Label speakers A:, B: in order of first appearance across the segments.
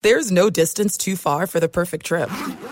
A: There's no distance too far for the perfect trip.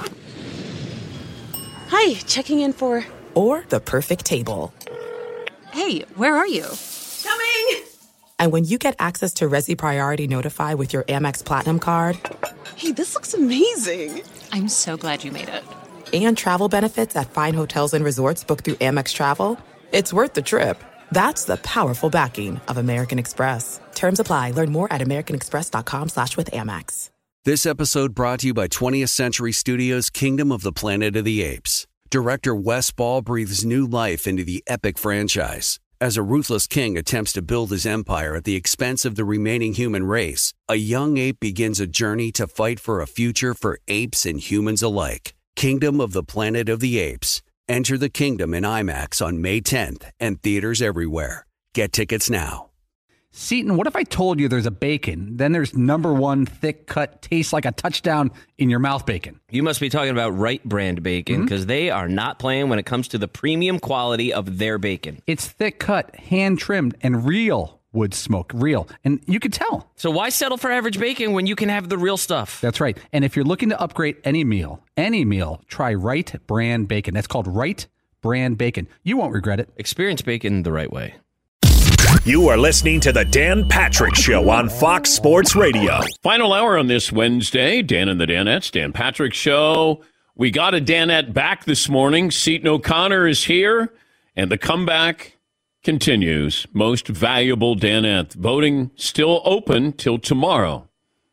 B: Hi, checking in for...
A: Or the perfect table.
B: Hey, where are you?
C: Coming!
A: And when you get access to Resi Priority Notify with your Amex Platinum card...
B: Hey, this looks amazing.
C: I'm so glad you made it.
A: And travel benefits at fine hotels and resorts booked through Amex Travel, it's worth the trip. That's the powerful backing of American Express. Terms apply. Learn more at americanexpress.com/withAmex.
D: This episode brought to you by 20th Century Studios' Kingdom of the Planet of the Apes. Director Wes Ball breathes new life into the epic franchise. As a ruthless king attempts to build his empire at the expense of the remaining human race, a young ape begins a journey to fight for a future for apes and humans alike. Kingdom of the Planet of the Apes. Enter the kingdom in IMAX on May 10th and theaters everywhere. Get tickets now.
E: Seton, what if I told you there's a bacon, then there's number one thick cut, tastes like a touchdown in your mouth bacon?
F: You must be talking about Wright Brand Bacon, because they are not playing when it comes to the premium quality of their bacon.
E: It's thick cut, hand trimmed, and real wood smoke, real. And you could tell.
F: So why settle for average bacon when you can have the real stuff?
E: That's right. And if you're looking to upgrade any meal, try Wright Brand Bacon. That's called Wright Brand Bacon. You won't regret it.
F: Experience bacon the right way.
G: You are listening to the Dan Patrick Show on Fox Sports Radio.
H: Final hour on this Wednesday. Dan and the Danettes, Dan Patrick Show. We got a Danette back this morning. Seton O'Connor is here, and the comeback continues. Most valuable Danette. Voting still open till tomorrow.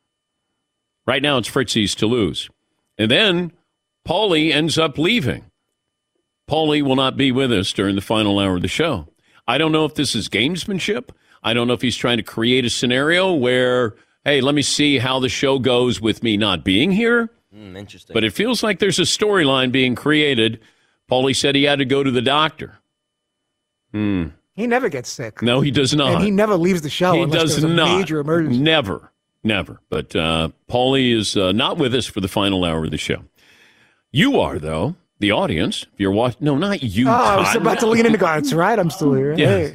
H: Right now it's Fritzy's to lose. And then Paulie ends up leaving. Paulie will not be with us during the final hour of the show. I don't know if this is gamesmanship. I don't know if he's trying to create a scenario where, hey, let me see how the show goes with me not being here.
F: Interesting.
H: But it feels like there's a storyline being created. Paulie said he had to go to the doctor.
I: He never gets sick.
H: No, he does not.
I: And he never leaves the show
H: he
I: unless
H: does
I: there's a
H: not.
I: major emergency.
H: Never. But Paulie is not with us for the final hour of the show. You are, though. The audience, if you're watching, no, not you.
I: I was about to lean into God. It's right. I'm still here.
H: Yeah.
I: Hey.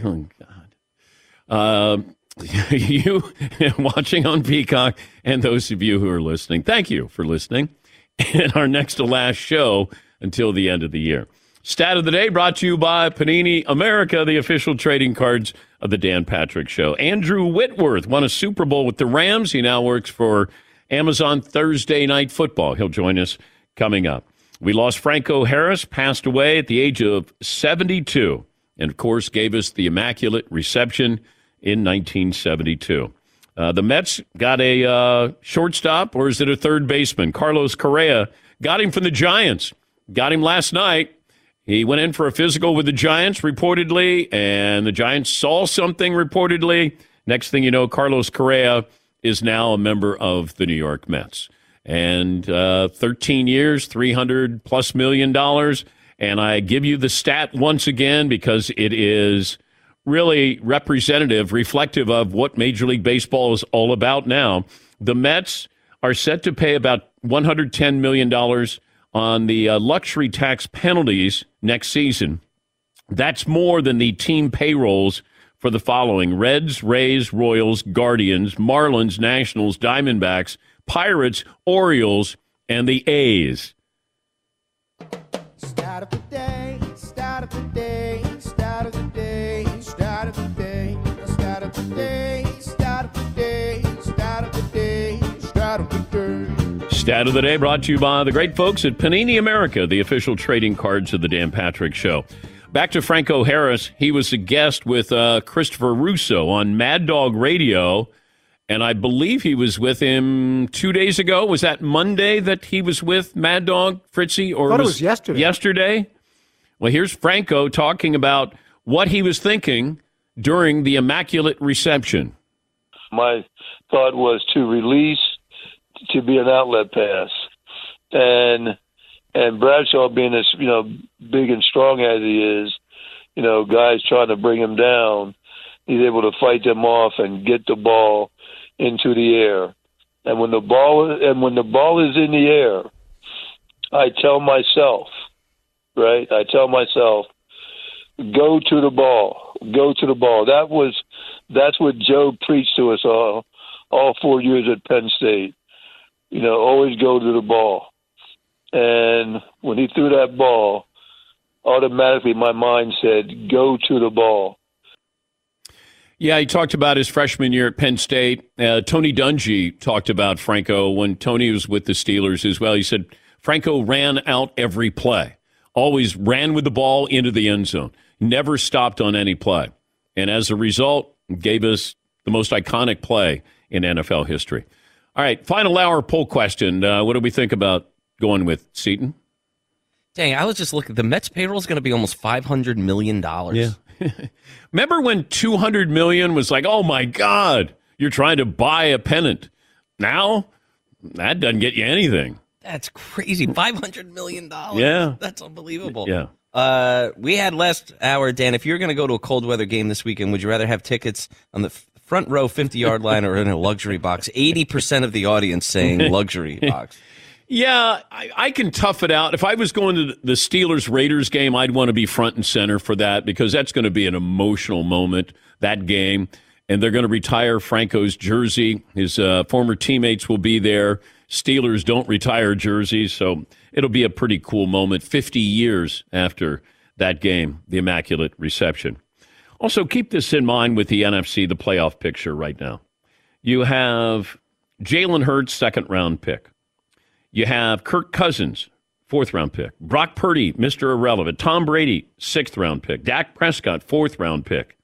H: Oh, God. You watching on Peacock, and those of you who are listening, thank you for listening. And our next to last show until the end of the year. Stat of the day brought to you by Panini America, the official trading cards of the Dan Patrick Show. Andrew Whitworth won a Super Bowl with the Rams. He now works for Amazon Thursday Night Football. He'll join us coming up. We lost Franco Harris, passed away at the age of 72, and, of course, gave us the Immaculate Reception in 1972. The Mets got a shortstop, or is it a third baseman? Carlos Correa got him from the Giants. Got him last night. He went in for a physical with the Giants, reportedly, and the Giants saw something, reportedly. Next thing you know, Carlos Correa is now a member of the New York Mets. And 13 years, $300+ million. And I give you the stat once again because it is really representative, reflective of what Major League Baseball is all about now. The Mets are set to pay about $110 million on the luxury tax penalties next season. That's more than the team payrolls for the following: Reds, Rays, Royals, Guardians, Marlins, Nationals, Diamondbacks, Pirates, Orioles, and the A's.
J: Start of the day, start of the day, start of the day, start of the day, start of the day, start of the day, start of the day, start of the day.
H: Stat of the day brought to you by the great folks at Panini America, the official trading cards of the Dan Patrick Show. Back to Franco Harris. He was a guest with Christopher Russo on Mad Dog Radio. And I believe he was with him 2 days ago. Was that Monday that he was with Mad Dog, Fritzy? Or
I: I thought it was yesterday.
H: Yesterday? Well, here's Franco talking about what he was thinking during the Immaculate Reception.
K: My thought was to release, to be an outlet pass. And Bradshaw being as, big and strong as he is, guys trying to bring him down, he's able to fight them off and get the ball into the air. And when the ball is in the air, I tell myself, go to the ball. Go to the ball. That's what Joe preached to us all 4 years at Penn State. always go to the ball. And when he threw that ball, automatically my mind said, go to the ball.
H: Yeah, he talked about his freshman year at Penn State. Tony Dungy talked about Franco when Tony was with the Steelers as well. He said Franco ran out every play, always ran with the ball into the end zone, never stopped on any play. And as a result, gave us the most iconic play in NFL history. All right, final hour poll question. What do we think about going with Seton?
F: Dang, I was just looking. The Mets payroll is going to be almost $500 million.
H: Yeah. Remember when $200 million was like, oh, my God, you're trying to buy a pennant. Now, that doesn't get you anything.
F: That's crazy. $500 million.
H: Yeah.
F: That's unbelievable.
H: Yeah.
F: We had last hour, Dan, if you're going to go to a cold weather game this weekend, would you rather have tickets on the front row 50-yard line or in a luxury box? 80% of the audience saying luxury box.
H: Yeah, I can tough it out. If I was going to the Steelers-Raiders game, I'd want to be front and center for that because that's going to be an emotional moment, that game. And they're going to retire Franco's jersey. His former teammates will be there. Steelers don't retire jerseys, so it'll be a pretty cool moment 50 years after that game, the Immaculate Reception. Also, keep this in mind with the NFC, the playoff picture right now. You have Jalen Hurts, second-round pick. You have Kirk Cousins, fourth-round pick. Brock Purdy, Mr. Irrelevant. Tom Brady, sixth-round pick. Dak Prescott, fourth-round pick.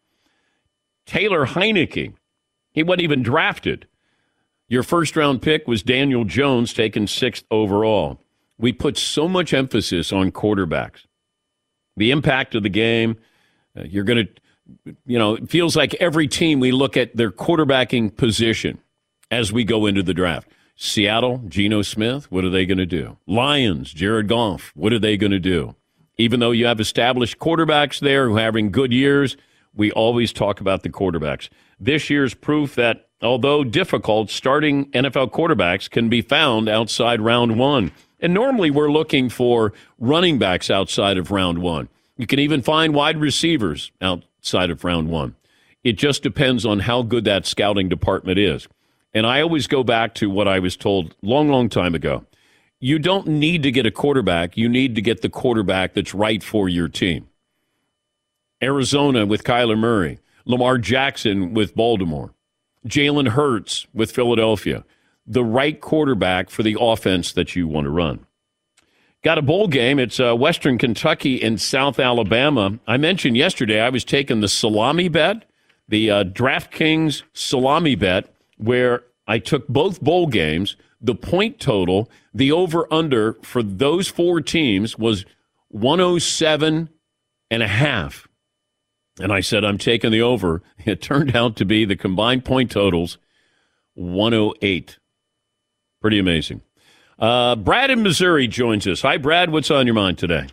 H: Taylor Heineke, he wasn't even drafted. Your first-round pick was Daniel Jones, taken sixth overall. We put so much emphasis on quarterbacks. The impact of the game, you're going to, it feels like every team we look at their quarterbacking position as we go into the draft. Seattle, Geno Smith, what are they going to do? Lions, Jared Goff, what are they going to do? Even though you have established quarterbacks there who are having good years, we always talk about the quarterbacks. This year's proof that, although difficult, starting NFL quarterbacks can be found outside round one. And normally we're looking for running backs outside of round one. You can even find wide receivers outside of round one. It just depends on how good that scouting department is. And I always go back to what I was told long time ago. You don't need to get a quarterback. You need to get the quarterback that's right for your team. Arizona with Kyler Murray. Lamar Jackson with Baltimore. Jalen Hurts with Philadelphia. The right quarterback for the offense that you want to run. Got a bowl game. It's Western Kentucky and South Alabama. I mentioned yesterday I was taking the salami bet, the DraftKings salami bet, where I took both bowl games, the point total, the over-under for those four teams was 107.5. And I said, I'm taking the over. It turned out to be the combined point totals, 108. Pretty amazing. Brad in Missouri joins us. Hi, Brad. What's on your mind today?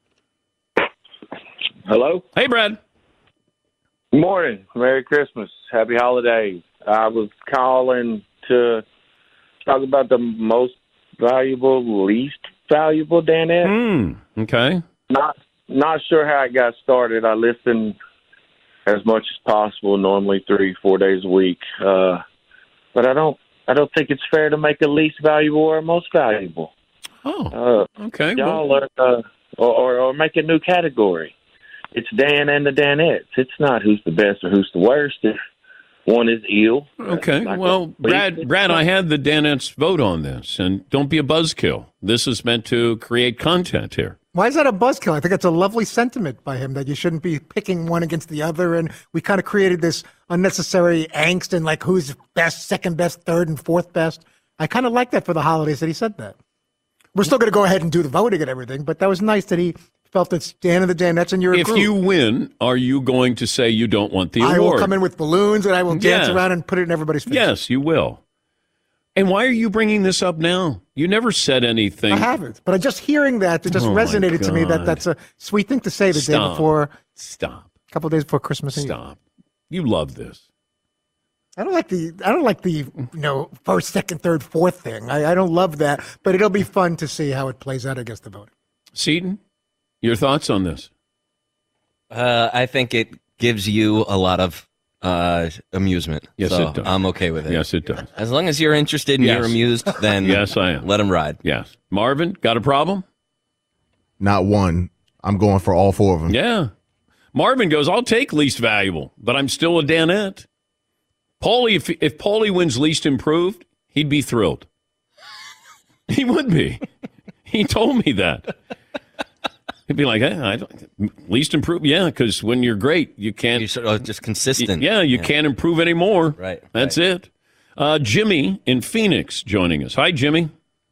L: Hello?
H: Hey, Brad.
L: Good morning. Merry Christmas. Happy holidays. I was calling to talk about the most valuable, least valuable Danette.
H: Okay.
L: Not sure how it got started. I listen as much as possible, normally 3-4 days a week. But I don't think it's fair to make a least valuable or most valuable.
H: Oh, okay.
L: Y'all are, or make a new category. It's Dan and the Danettes. It's not who's the best or who's the worst. If one is ill.
H: Okay. Well, Brad, I had the Danettes vote on this, and don't be a buzzkill. This is meant to create content here.
I: Why is that a buzzkill? I think it's a lovely sentiment by him that you shouldn't be picking one against the other. And we kind of created this unnecessary angst and like who's best, second best, third and fourth best. I kind of like that for the holidays that he said that. We're still going to go ahead and do the voting and everything, but that was nice that he felt it's Dan and the Danettes and you're a
H: If
I: group.
H: you win, are you going to say you don't want the award?
I: I will come in with balloons and I will dance around and put it in everybody's face.
H: Yes, you will. And why are you bringing this up now? You never said anything.
I: I haven't, but just hearing that, it just resonated to me that that's a sweet thing to say the day before.
H: Stop.
I: A couple of days before Christmas.
H: Stop. You love this.
I: I don't like the first, second, third, fourth thing. I don't love that, but it'll be fun to see how it plays out against the voting.
H: Seton, your thoughts on this?
F: I think it gives you a lot of amusement.
H: Yes,
F: so
H: it does.
F: I'm okay with it.
H: Yes, it does.
F: As long as you're interested and
H: Yes.
F: you're amused, then
H: Yes, I am.
F: let him ride.
H: Yes. Marvin, got a problem?
M: Not one. I'm going for all four of them.
H: Yeah. Marvin goes, I'll take least valuable, but I'm still a Danette. Paulie, if Paulie wins least improved, he'd be thrilled. He would be. He told me that. He'd be like, hey, least improved? Yeah, because when you're great, you can't.
F: You're sort of just consistent.
H: You can't improve anymore.
F: Right.
H: That's it. Jimmy in Phoenix joining us. Hi, Jimmy.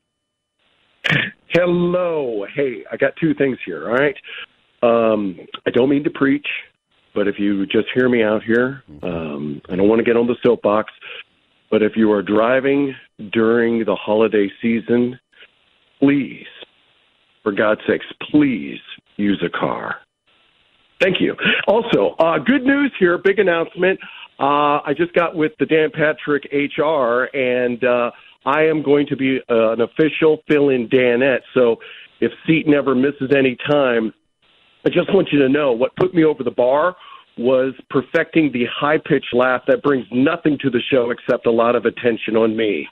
N: Hello. Hey, I got two things here, all right? I don't mean to preach, but if you just hear me out here, I don't want to get on the soapbox, but if you are driving during the holiday season, please, for God's sakes, please use a car. Thank you. Also, good news here, big announcement. I just got with the Dan Patrick HR, and I am going to be an official fill-in Danette. So if Seton ever misses any time, I just want you to know what put me over the bar was perfecting the high-pitched laugh that brings nothing to the show except a lot of attention on me.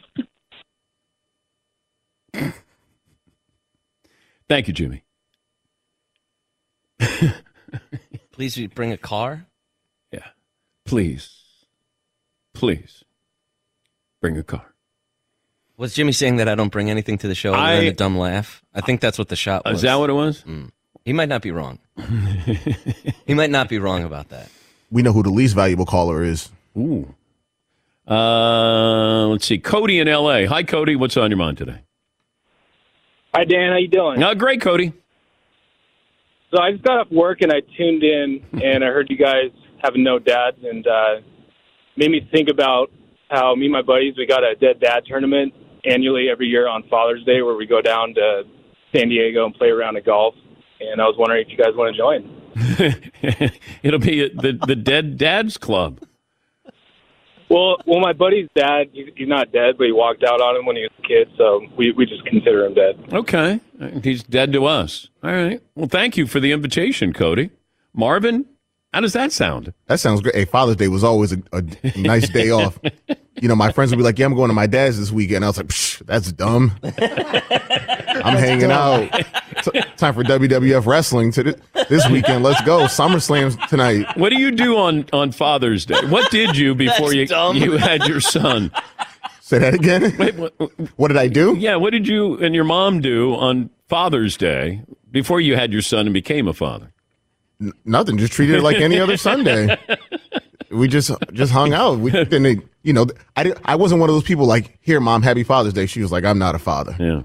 H: Thank you, Jimmy.
F: Please bring a car.
H: Yeah. Please bring a car.
F: Was Jimmy saying that I don't bring anything to the show other than a dumb laugh? I think that's what the shot was.
H: Is that what it was?
F: He might not be wrong. He might not be wrong about that.
M: We know who the least valuable caller is.
H: Ooh. Let's see. Cody in L.A. Hi, Cody. What's on your mind today?
O: Hi, Dan. How you doing?
H: Great, Cody.
O: So I just got off work and I tuned in and I heard you guys having no dads and made me think about how me and my buddies, we got a Dead Dad tournament annually every year on Father's Day where we go down to San Diego and play around at golf. And I was wondering if you guys want to join.
H: It'll be the Dead Dads Club.
O: Well, my buddy's dad, he's not dead, but he walked out on him when he was a kid, so we just consider him dead.
H: Okay. He's dead to us. All right. Well, thank you for the invitation, Cody. Marvin, how does that sound?
M: That sounds great. Hey, Father's Day was always a nice day off. You know, my friends would be like, yeah, I'm going to my dad's this weekend. I was like, psh, that's dumb. I'm hanging out. Time for WWF wrestling this weekend. Let's go. SummerSlam tonight.
H: What do you do on Father's Day? What did you before you had your son?
M: Say that again?
H: Wait,
M: what did I do?
H: Yeah, what did you and your mom do on Father's Day before you had your son and became a father?
M: Nothing. Just treated it like any other Sunday. We just hung out. We didn't, I wasn't one of those people like, here, Mom, happy Father's Day. She was like, I'm not a father.
H: Yeah.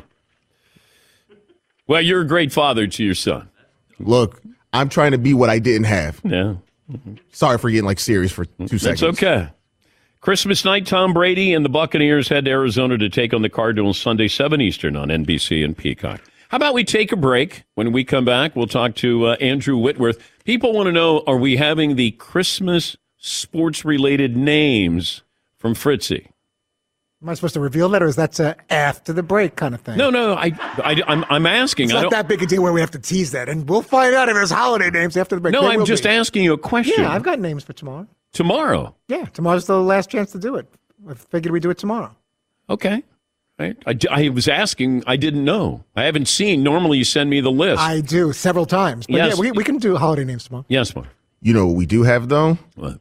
H: Well, you're a great father to your son.
M: Look, I'm trying to be what I didn't have.
H: Yeah.
M: Sorry for getting serious for 2 seconds.
H: It's okay. Christmas night, Tom Brady and the Buccaneers head to Arizona to take on the Cardinals Sunday, 7 Eastern on NBC and Peacock. How about we take a break? When we come back, we'll talk to Andrew Whitworth. People want to know, are we having the Christmas sports-related names from Fritzy?
I: Am I supposed to reveal that, or is that after the break kind of thing?
H: No, I'm asking.
I: It's not that big a deal where we have to tease that, and we'll find out if there's holiday names after the break.
H: No, I'm just asking you a question.
I: Yeah, I've got names for tomorrow.
H: Tomorrow?
I: Yeah, tomorrow's the last chance to do it. I figured we'd do it tomorrow.
H: Okay. Right. I was asking. I didn't know. I haven't seen. Normally, you send me the list.
I: I do several times. But
H: yes.
I: Yeah, we can do holiday names tomorrow.
H: Yes, Mark.
M: You know what we do have, though?
H: What?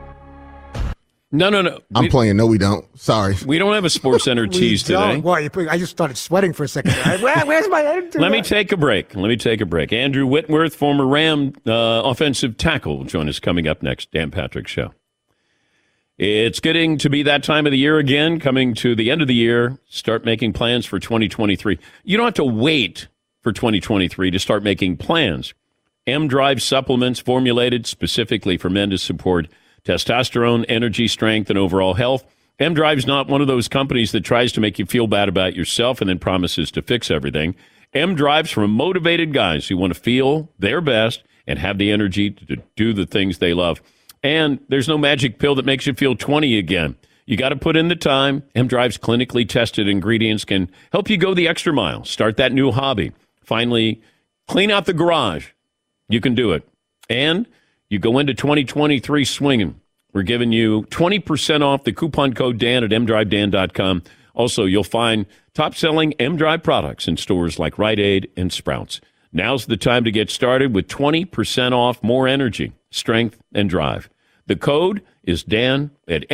H: No.
M: I'm playing. No, we don't. Sorry.
H: We don't have a Sports Center tease today.
I: Well, I just started sweating for a second. Where's my editor?
H: Let me take a break. Andrew Whitworth, former Ram offensive tackle, will join us coming up next. Dan Patrick Show. It's getting to be that time of the year again, coming to the end of the year. Start making plans for 2023. You don't have to wait for 2023 to start making plans. M-Drive supplements formulated specifically for men to support testosterone, energy, strength, and overall health. M-Drive is not one of those companies that tries to make you feel bad about yourself and then promises to fix everything. M-Drive's from motivated guys who want to feel their best and have the energy to do the things they love. And there's no magic pill that makes you feel 20 again. You got to put in the time. M-Drive's clinically tested ingredients can help you go the extra mile. Start that new hobby. Finally, clean out the garage. You can do it. And you go into 2023 swinging. We're giving you 20% off the coupon code Dan at mdrivedan.com. Also, you'll find top-selling mDrive products in stores like Rite Aid and Sprouts. Now's the time to get started with 20% off more energy, strength, and drive. The code is Dan at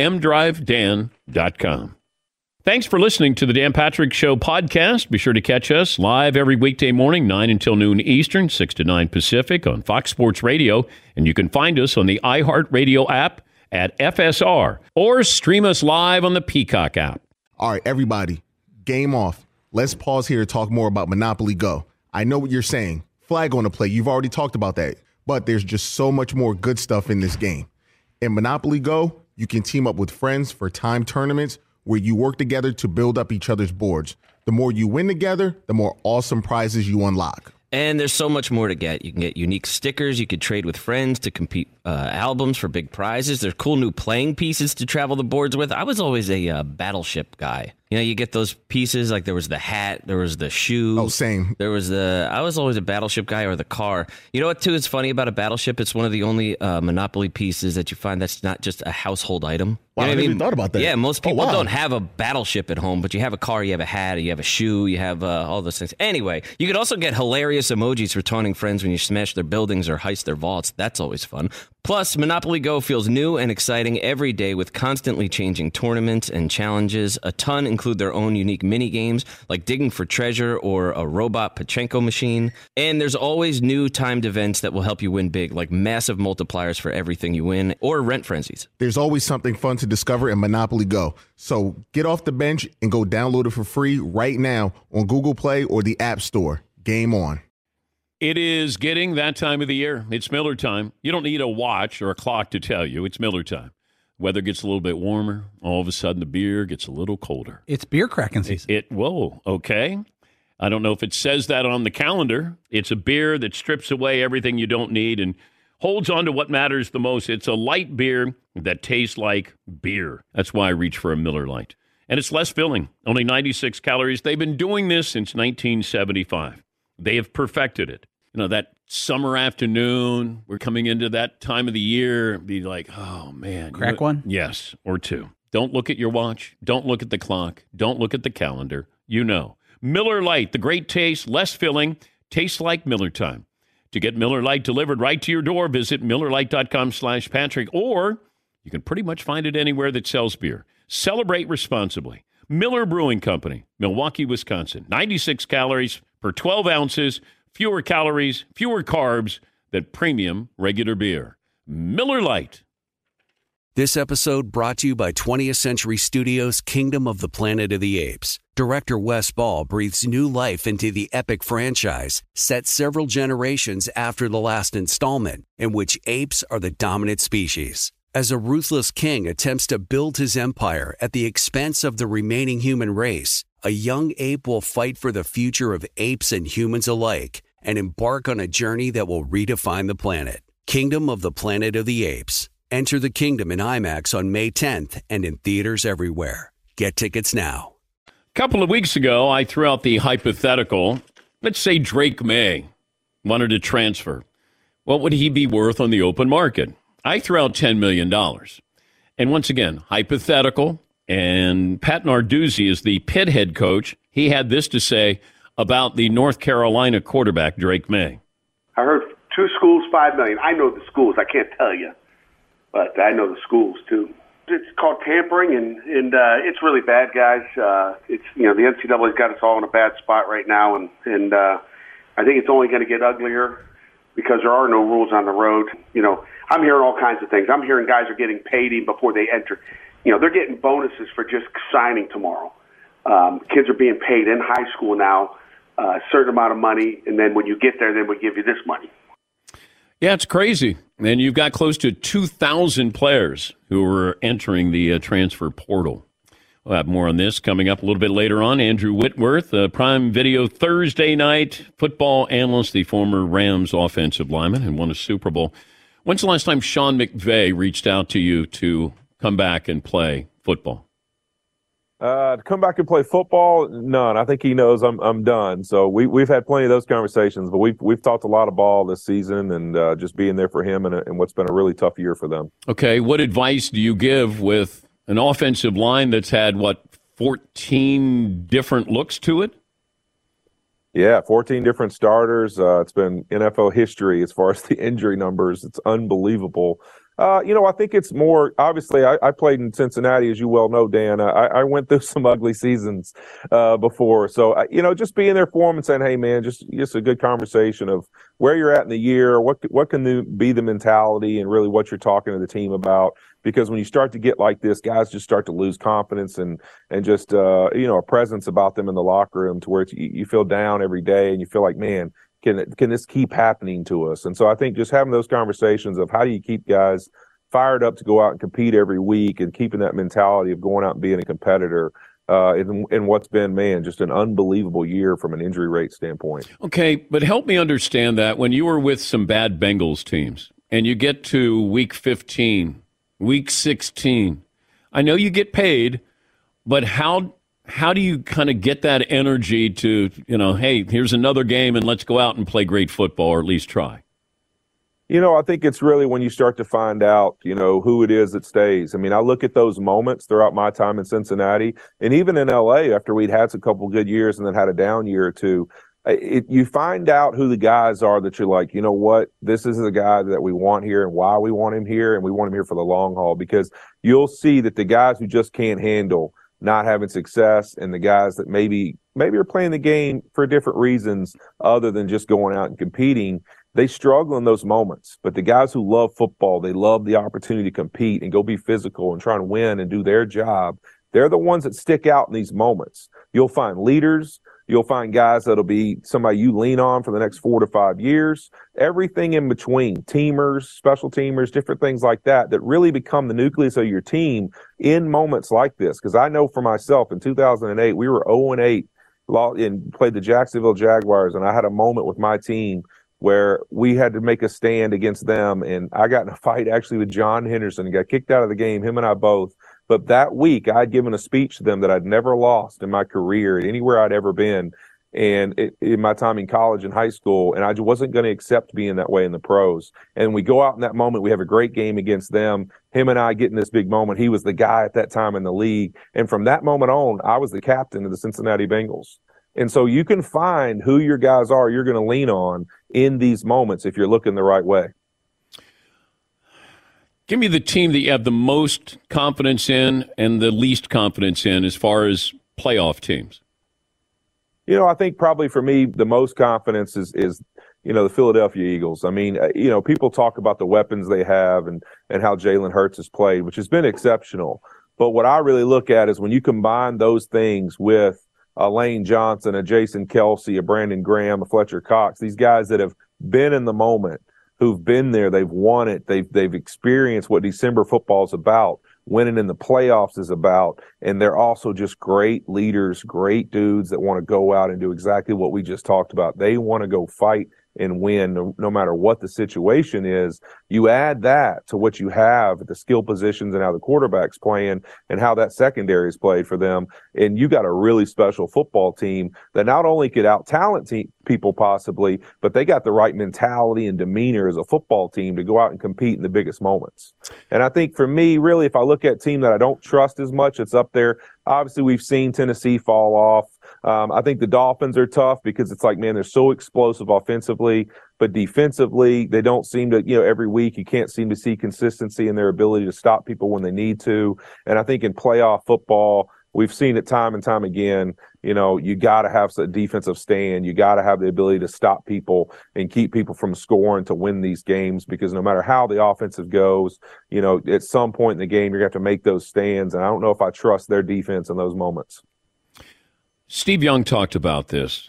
H: mdrivedan.com. Thanks for listening to the Dan Patrick Show podcast. Be sure to catch us live every weekday morning, 9 until noon Eastern, 6 to 9 Pacific on Fox Sports Radio. And you can find us on the iHeartRadio app at FSR or stream us live on the Peacock app.
M: All right, everybody, game off. Let's pause here to talk more about Monopoly Go. I know what you're saying. Flag on the play. You've already talked about that. But there's just so much more good stuff in this game. In Monopoly Go, you can team up with friends for time tournaments where you work together to build up each other's boards. The more you win together, the more awesome prizes you unlock.
F: And there's so much more to get. You can get unique stickers. You could trade with friends to compete albums for big prizes. There's cool new playing pieces to travel the boards with. I was always a Battleship guy. You know, you get those pieces, like there was the hat, there was the shoe.
M: Oh, same.
F: I was always a Battleship guy, or the car. You know what, too, is funny about a Battleship? It's one of the only Monopoly pieces that you find that's not just a household item.
M: Wow,
F: You know
M: I
F: what
M: never even thought about that.
F: Yeah, most people
M: wow.
F: don't have a Battleship at home, but you have a car, you have a hat, you have a shoe, you have all those things. Anyway, you could also get hilarious emojis for taunting friends when you smash their buildings or heist their vaults. That's always fun. Plus, Monopoly Go feels new and exciting every day with constantly changing tournaments and challenges. A ton include their own unique mini games like digging for treasure or a robot Pachinko machine. And there's always new timed events that will help you win big, like massive multipliers for everything you win or rent frenzies.
M: There's always something fun to discover in Monopoly Go. So get off the bench and go download it for free right now on Google Play or the App Store. Game on.
H: It is getting that time of the year. It's Miller time. You don't need a watch or a clock to tell you. It's Miller time. Weather gets a little bit warmer. All of a sudden, the beer gets a little colder.
E: It's beer cracking season.
H: Whoa, okay. I don't know if it says that on the calendar. It's a beer that strips away everything you don't need and holds on to what matters the most. It's a light beer that tastes like beer. That's why I reach for a Miller Lite. And it's less filling, only 96 calories. They've been doing this since 1975. They have perfected it. You know, that summer afternoon, we're coming into that time of the year, be like, oh, man.
E: Crack one?
H: Yes, or two. Don't look at your watch. Don't look at the clock. Don't look at the calendar. You know. Miller Lite, the great taste, less filling, tastes like Miller time. To get Miller Lite delivered right to your door, visit MillerLite.com/Patrick, or you can pretty much find it anywhere that sells beer. Celebrate responsibly. Miller Brewing Company, Milwaukee, Wisconsin. 96 calories per 12 ounces. Fewer calories, fewer carbs than premium regular beer. Miller Lite.
D: This episode brought to you by 20th Century Studios' Kingdom of the Planet of the Apes. Director Wes Ball breathes new life into the epic franchise, set several generations after the last installment, in which apes are the dominant species. As a ruthless king attempts to build his empire at the expense of the remaining human race, a young ape will fight for the future of apes and humans alike and embark on a journey that will redefine the planet. Kingdom of the Planet of the Apes. Enter the kingdom in IMAX on May 10th and in theaters everywhere. Get tickets now.
H: A couple of weeks ago, I threw out the hypothetical. Let's say Drake May wanted to transfer. What would he be worth on the open market? I threw out $10 million. And once again, hypothetical. And Pat Narduzzi is the Pitt head coach. He had this to say about the North Carolina quarterback, Drake May.
P: I heard 2 schools, $5 million. I know the schools. I can't tell you, but I know the schools too. It's called tampering, and it's really bad, guys. It's the NCAA's got us all in a bad spot right now, and I think it's only going to get uglier because there are no rules on the road. You know, I'm hearing all kinds of things. I'm hearing guys are getting paid even before they enter. You know, they're getting bonuses for just signing tomorrow. Kids are being paid in high school now a certain amount of money, and then when you get there, then we give you this money.
H: Yeah, it's crazy. And you've got close to 2,000 players who are entering the transfer portal. We'll have more on this coming up a little bit later on. Andrew Whitworth, Prime Video Thursday night football analyst, the former Rams offensive lineman and won a Super Bowl. When's the last time Sean McVay reached out to you to come back and play football?
Q: To come back and play football, none. I think he knows I'm done. So we've had plenty of those conversations, but we've talked a lot of ball this season and just being there for him and what's been a really tough year for them.
H: Okay, what advice do you give with an offensive line that's had 14 different looks to it?
Q: Yeah, 14 different starters. It's been NFL history as far as the injury numbers. It's unbelievable. I think it's more, obviously, I played in Cincinnati, as you well know, Dan. I went through some ugly seasons before. So, just being there for them and saying, hey, man, just a good conversation of where you're at in the year, what can be the mentality and really what you're talking to the team about. Because when you start to get like this, guys just start to lose confidence and just, a presence about them in the locker room to where you feel down every day and you feel like, man, can this keep happening to us? And so I think just having those conversations of how do you keep guys fired up to go out and compete every week and keeping that mentality of going out and being a competitor in what's been, man, just an unbelievable year from an injury rate standpoint.
H: Okay, but help me understand that when you were with some bad Bengals teams and you get to week 15, week 16, I know you get paid, but how do you kind of get that energy to, hey, here's another game and let's go out and play great football, or at least try?
Q: I think it's really when you start to find out, who it is that stays. I mean, I look at those moments throughout my time in Cincinnati and even in L.A. after we'd had a couple good years and then had a down year or two. You find out who the guys are that you're like, you know what, this is the guy that we want here and why we want him here, and we want him here for the long haul, because you'll see that the guys who just can't handle not having success and the guys that maybe are playing the game for different reasons other than just going out and competing, they struggle in those moments. But the guys who love football, they love the opportunity to compete and go be physical and try and win and do their job. They're the ones that stick out in these moments. You'll find leaders. You'll find guys that'll be somebody you lean on for the next 4 to 5 years, everything in between, teamers, special teamers, different things like that really become the nucleus of your team in moments like this. Because I know for myself in 2008, we were 0-8 and played the Jacksonville Jaguars, and I had a moment with my team where we had to make a stand against them, and I got in a fight actually with John Henderson and got kicked out of the game, him and I both. But that week, I'd given a speech to them that I'd never lost in my career, anywhere I'd ever been, and in my time in college and high school, and I wasn't going to accept being that way in the pros. And we go out in that moment, we have a great game against them. Him and I get in this big moment. He was the guy at that time in the league. And from that moment on, I was the captain of the Cincinnati Bengals. And so you can find who your guys are you're going to lean on in these moments if you're looking the right way.
H: Give me the team that you have the most confidence in and the least confidence in as far as playoff teams.
Q: I think probably for me, the most confidence is the Philadelphia Eagles. I mean, people talk about the weapons they have and how Jalen Hurts has played, which has been exceptional. But what I really look at is when you combine those things with a Lane Johnson, a Jason Kelsey, a Brandon Graham, a Fletcher Cox, these guys that have been in the moment, who've been there, they've won it, they've experienced what December football is about, winning in the playoffs is about, and they're also just great leaders, great dudes that want to go out and do exactly what we just talked about. They want to go fight and win no matter what the situation is. You add that to what you have at the skill positions and how the quarterback's playing and how that secondary is played for them, and you got a really special football team that not only could out-talent people possibly, but they got the right mentality and demeanor as a football team to go out and compete in the biggest moments. And I think for me, really, if I look at a team that I don't trust as much, it's up there. Obviously, we've seen Tennessee fall off. I think the Dolphins are tough because it's like, man, they're so explosive offensively, but defensively, they don't seem to, every week you can't seem to see consistency in their ability to stop people when they need to. And I think in playoff football, we've seen it time and time again, you got to have a defensive stand. You got to have the ability to stop people and keep people from scoring to win these games, because no matter how the offensive goes, at some point in the game, you're going to have to make those stands. And I don't know if I trust their defense in those moments.
H: Steve Young talked about this,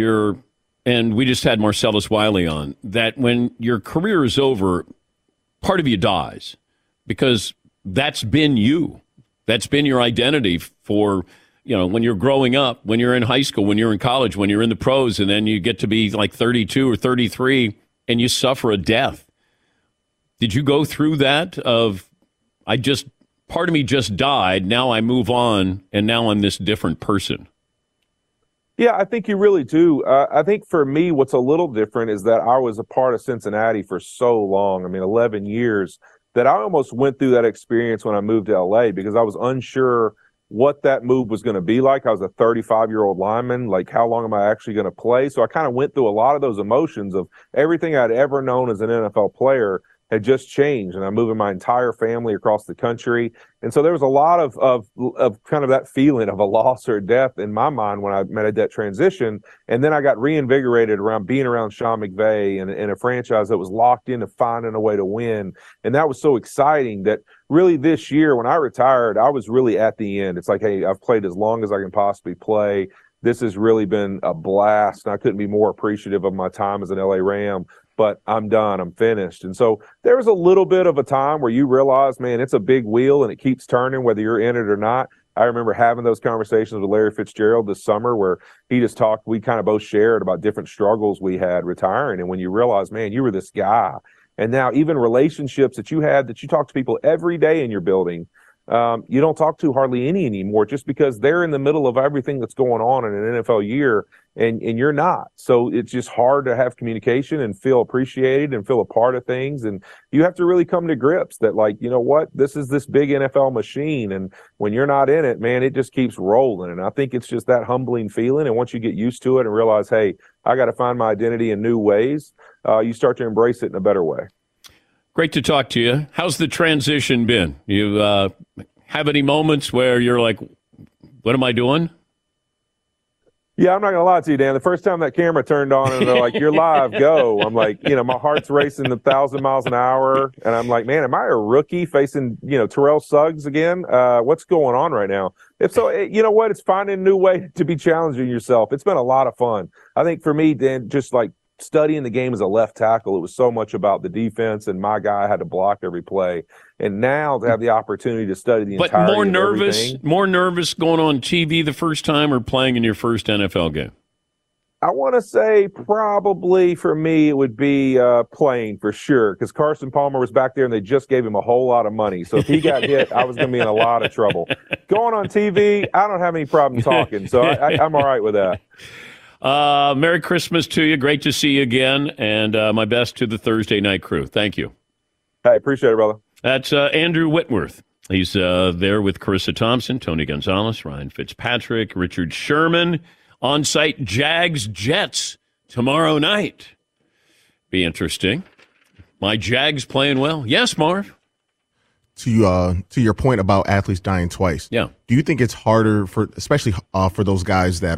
H: and we just had Marcellus Wiley on, that when your career is over, part of you dies because that's been you. That's been your identity for, when you're growing up, when you're in high school, when you're in college, when you're in the pros, and then you get to be like 32 or 33 and you suffer a death. Did you go through that part of me just died. Now I move on, and now I'm this different person.
Q: Yeah, I think you really do. I think for me, what's a little different is that I was a part of Cincinnati for so long. I mean, 11 years, that I almost went through that experience when I moved to LA because I was unsure what that move was going to be like. I was a 35-year-old lineman. Like, how long am I actually going to play? So I kind of went through a lot of those emotions of everything I'd ever known as an NFL player had just changed, and I'm moving my entire family across the country. And so there was a lot of kind of that feeling of a loss or death in my mind when I made that transition. And then I got reinvigorated around being around Sean McVay and in a franchise that was locked into finding a way to win. And that was so exciting that really this year when I retired, I was really at the end. It's like, hey, I've played as long as I can possibly play. This has really been a blast, and I couldn't be more appreciative of my time as an LA Ram. But I'm done. I'm finished. And so there was a little bit of a time where you realize, man, it's a big wheel and it keeps turning whether you're in it or not. I remember having those conversations with Larry Fitzgerald this summer where he just talked, we kind of both shared about different struggles we had retiring. And when you realize, man, you were this guy. And now even relationships that you had, that you talk to people every day in your building, you don't talk to hardly any anymore just because they're in the middle of everything that's going on in an NFL year and you're not. So it's just hard to have communication and feel appreciated and feel a part of things. And you have to really come to grips that, like, you know what, this is this big NFL machine. And when you're not in it, man, it just keeps rolling. And I think it's just that humbling feeling. And once you get used to it and realize, hey, I got to find my identity in new ways, you start to embrace it in a better way.
H: Great to talk to you. How's the transition been? You have any moments where you're like, what am I doing?
Q: Yeah, I'm not going to lie to you, Dan. The first time that camera turned on and they're like, you're live, go. I'm like, my heart's racing 1,000 miles an hour. And I'm like, man, am I a rookie facing, Terrell Suggs again? What's going on right now? If so, you know what? It's finding a new way to be challenging yourself. It's been a lot of fun. I think for me, Dan, just like studying the game as a left tackle, it was so much about the defense, and my guy had to block every play. And now to have the opportunity to study the entirety
H: But more nervous going on TV the first time or playing in your first NFL game?
Q: I want to say probably for me it would be playing for sure, because Carson Palmer was back there and they just gave him a whole lot of money. So if he got hit, I was going to be in a lot of trouble. Going on TV, I don't have any problem talking, so I'm all right with that.
H: Merry Christmas to you. Great to see you again. And my best to the Thursday night crew. Thank you.
Q: Hey, appreciate it, brother.
H: That's Andrew Whitworth. He's there with Carissa Thompson, Tony Gonzalez, Ryan Fitzpatrick, Richard Sherman. On-site Jags-Jets tomorrow night. Be interesting. My Jags playing well. Yes, Marv?
M: To your point about athletes dying twice.
H: Yeah.
M: Do you think it's harder especially for those guys that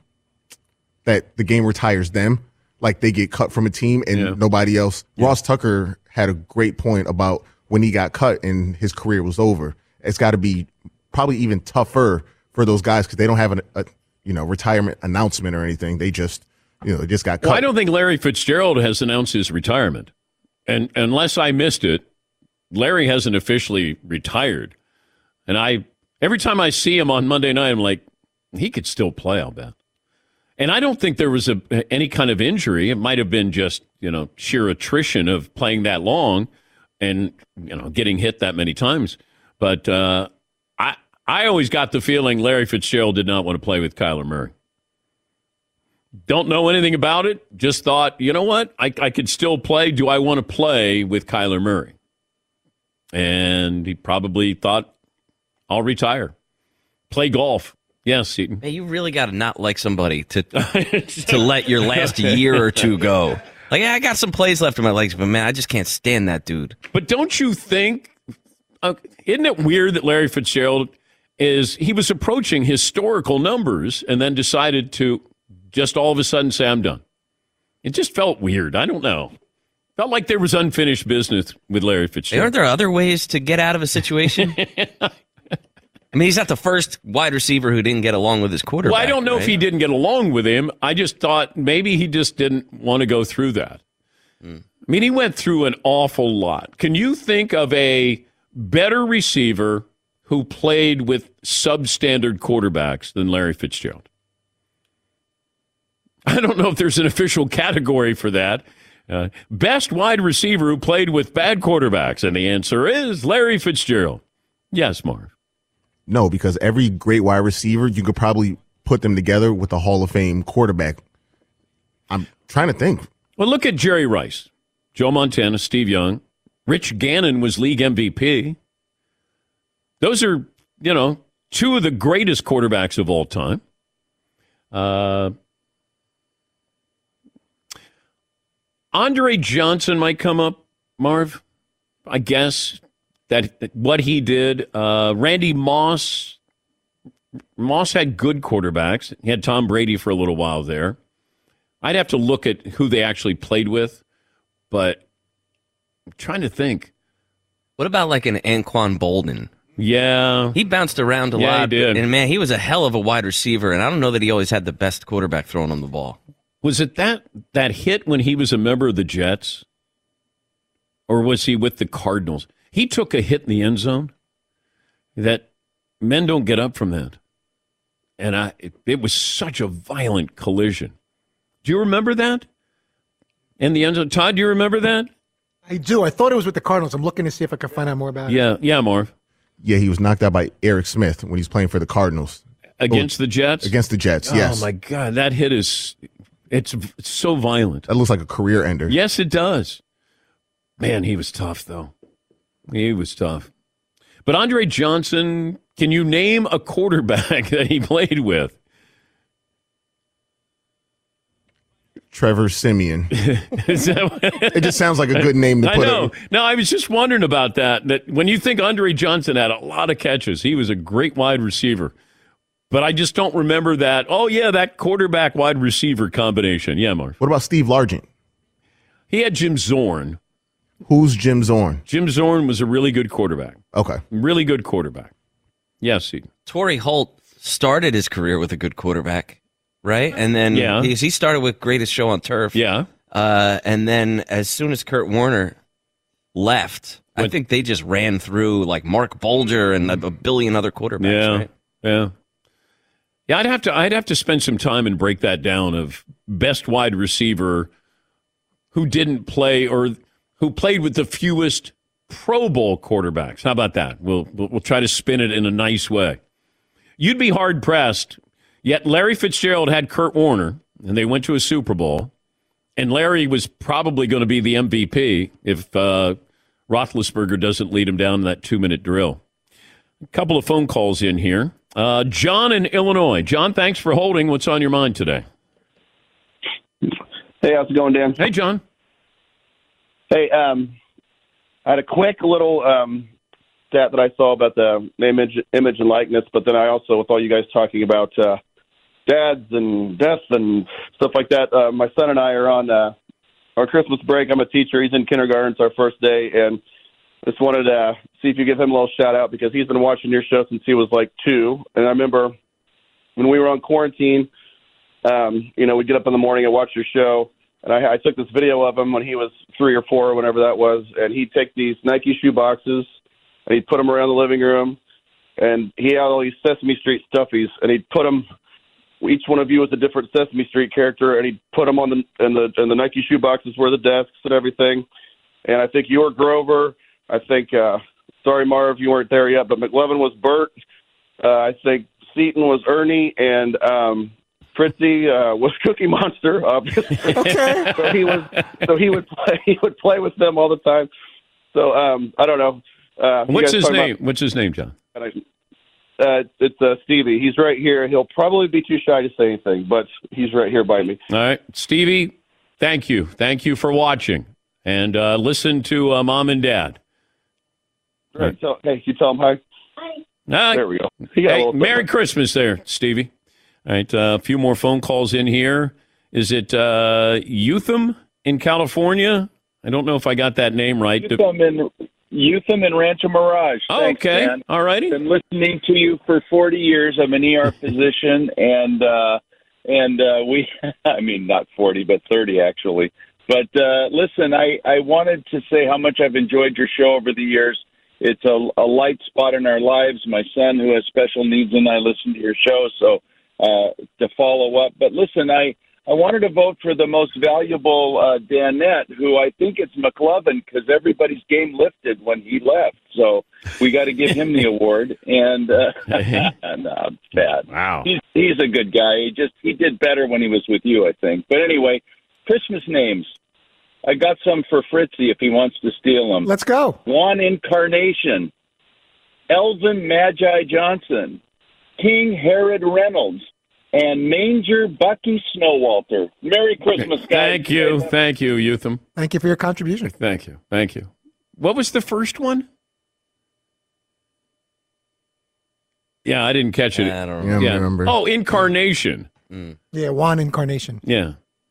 M: the game retires them, like they get cut from a team and nobody else? Yeah. Ross Tucker had a great point about when he got cut and his career was over. It's got to be probably even tougher for those guys because they don't have a retirement announcement or anything. They just got cut.
H: Well, I don't think Larry Fitzgerald has announced his retirement. And unless I missed it, Larry hasn't officially retired. And every time I see him on Monday night, I'm like, he could still play, I'll bet. And I don't think there was any kind of injury. It might have been just, sheer attrition of playing that long and, getting hit that many times. But I always got the feeling Larry Fitzgerald did not want to play with Kyler Murray. Don't know anything about it. Just thought, you know what? I could still play. Do I want to play with Kyler Murray? And he probably thought, I'll retire. Play golf. Yes, Seton.
F: Hey, you really got to not like somebody to let your last year or two go. Like, I got some plays left in my legs, but, man, I just can't stand that dude.
H: But don't you think, isn't it weird that Larry Fitzgerald he was approaching historical numbers and then decided to just all of a sudden say, I'm done. It just felt weird. I don't know. Felt like there was unfinished business with Larry Fitzgerald.
F: Aren't there other ways to get out of a situation? I mean, he's not the first wide receiver who didn't get along with his quarterback.
H: Well, I don't know if he didn't get along with him. I just thought maybe he just didn't want to go through that. I mean, he went through an awful lot. Can you think of a better receiver who played with substandard quarterbacks than Larry Fitzgerald? I don't know if there's an official category for that. Best wide receiver who played with bad quarterbacks, and the answer is Larry Fitzgerald. Yes, Marv.
M: No, because every great wide receiver, you could probably put them together with a Hall of Fame quarterback. I'm trying to think.
H: Well, look at Jerry Rice, Joe Montana, Steve Young. Rich Gannon was league MVP. Those are, two of the greatest quarterbacks of all time. Andre Johnson might come up, Marv. I guess that what he did. Randy Moss. Moss had good quarterbacks. He had Tom Brady for a little while there. I'd have to look at who they actually played with, but I'm trying to think.
F: What about like an Anquan Bolden?
H: Yeah.
F: He bounced around a lot.
H: He did.
F: And, man, he was a hell of a wide receiver, and I don't know that he always had the best quarterback throwing him the ball.
H: Was it that hit when he was a member of the Jets? Or was he with the Cardinals? He took a hit in the end zone that men don't get up from that. And it was such a violent collision. Do you remember that? In the end zone? Todd, do you remember that?
I: I do. I thought it was with the Cardinals. I'm looking to see if I can find out more about it.
H: Yeah, Marv.
M: Yeah, he was knocked out by Eric Smith when he's playing for the Cardinals.
H: Against the Jets?
M: Against the Jets, yes.
H: Oh, my God. That hit it's so violent.
M: That looks like a career ender.
H: Yes, it does. Man, he was tough, though. He was tough. But Andre Johnson, can you name a quarterback that he played with?
M: Trevor Siemian. It just sounds like a good name to put.
H: I know. No, I was just wondering about that. That when you think Andre Johnson had a lot of catches, he was a great wide receiver. But I just don't remember that. Oh, yeah, that quarterback wide receiver combination. Yeah, Mark.
M: What about Steve Largent?
H: He had Jim Zorn.
M: Who's Jim Zorn?
H: Jim Zorn was a really good quarterback.
M: Okay.
H: Really good quarterback. Yes, he.
F: Torrey Holt started his career with a good quarterback, right? And then he started with Greatest Show on Turf.
H: Yeah.
F: And then as soon as Kurt Warner left, I think they just ran through like Mark Bulger and a billion other quarterbacks, right?
H: Yeah. Yeah, I'd have to spend some time and break that down of best wide receiver who didn't play or who played with the fewest Pro Bowl quarterbacks. How about that? We'll try to spin it in a nice way. You'd be hard pressed. Yet Larry Fitzgerald had Kurt Warner, and they went to a Super Bowl. And Larry was probably going to be the MVP if Roethlisberger doesn't lead him down that 2-minute drill. A couple of phone calls in here. John in Illinois. John, thanks for holding. What's on your mind today?
R: Hey, how's it going, Dan?
H: Hey, John.
R: Hey, I had a quick little stat that I saw about the image and likeness, but then I also, with all you guys talking about dads and death and stuff like that, my son and I are on our Christmas break. I'm a teacher. He's in kindergarten. It's our first day, and just wanted to see if you give him a little shout-out because he's been watching your show since he was like 2. And I remember when we were on quarantine, we'd get up in the morning and watch your show. And I took this video of him when he was 3 or 4 or whenever that was, and he'd take these Nike shoe boxes, and he'd put them around the living room, and he had all these Sesame Street stuffies, and he'd put them, each one of you was a different Sesame Street character, and he'd put them on the Nike shoe boxes were the desks and everything. And I think you were Grover. I think, sorry, Marv, you weren't there yet, but McLevin was Bert. I think Seaton was Ernie, and Fritzy was Cookie Monster, obviously. Okay. so he would play with them all the time. So I don't know.
H: What's his name? What's his name, John?
R: It's Stevie. He's right here. He'll probably be too shy to say anything, but he's right here by me.
H: All right, Stevie. Thank you. Thank you for watching, and listen to Mom and Dad.
R: Right. So, hey, you tell him hi.
H: Hi.
R: There we go.
H: Hey, Merry Christmas there, Stevie. All right, a few more phone calls in here. Is it Youtham in California? I don't know if I got that name right.
S: Youtham in Rancho Mirage.
H: Oh,
S: Thanks,
H: okay.
S: man.
H: All righty.
S: Been listening to you for 40 years. I'm an ER physician, and we, I mean, not 40, but 30 actually. But listen, I wanted to say how much I've enjoyed your show over the years. It's a light spot in our lives. My son, who has special needs, and I listen to your show, so to follow up. But listen, I I wanted to vote for the most valuable Danette, who I think it's McLovin, because everybody's game lifted when he left. So we got to give him the award. And no, bad.
H: Wow.
S: He's a good guy. He did better when he was with you, I think. But anyway, Christmas names. I got some for Fritzy if he wants to steal them.
I: Let's go.
S: Juan Incarnation, Elvin Magi Johnson, King Herod Reynolds, and Manger Bucky Snowalter. Merry Christmas, guys.
H: Thank you, Youtham.
I: Thank you for your contribution.
H: Thank you. What was the first one? Yeah, I didn't catch it.
F: I don't
M: remember.
H: Oh, Incarnation.
I: Yeah, Juan Incarnation.
H: Yeah.